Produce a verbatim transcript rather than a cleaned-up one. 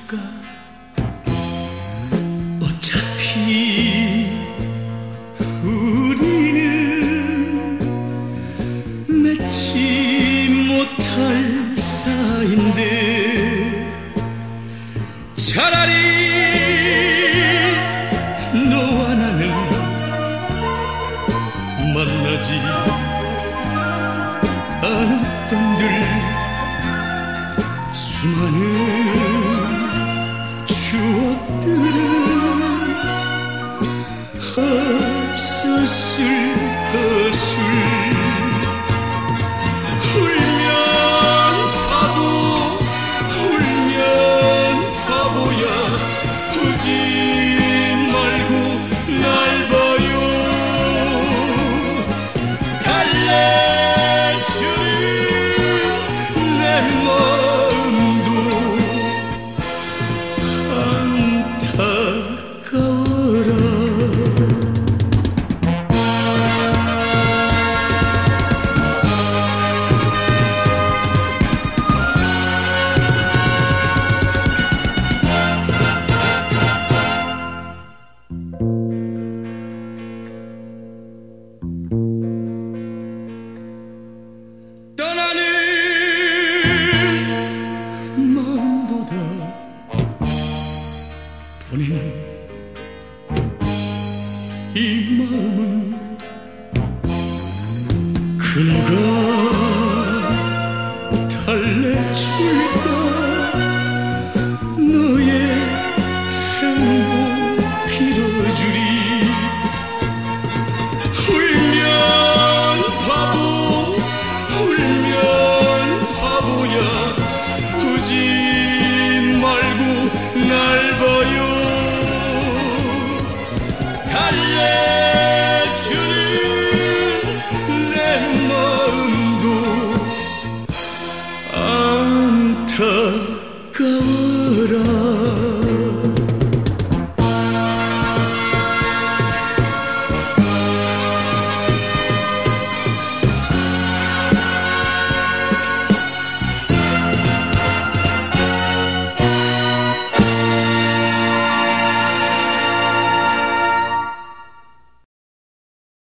갈까? 어차피 우리는 맺지 못할 사이인데 차라리 너와 나는 만나지 않았던 늘 수많은 추억들은 없었을 것을 울면 바보 울면 바보야 우지 말고 날 봐요 달래주는 내 마음도 안타까워라. 떠나는 마음보다 보내는 이 마음은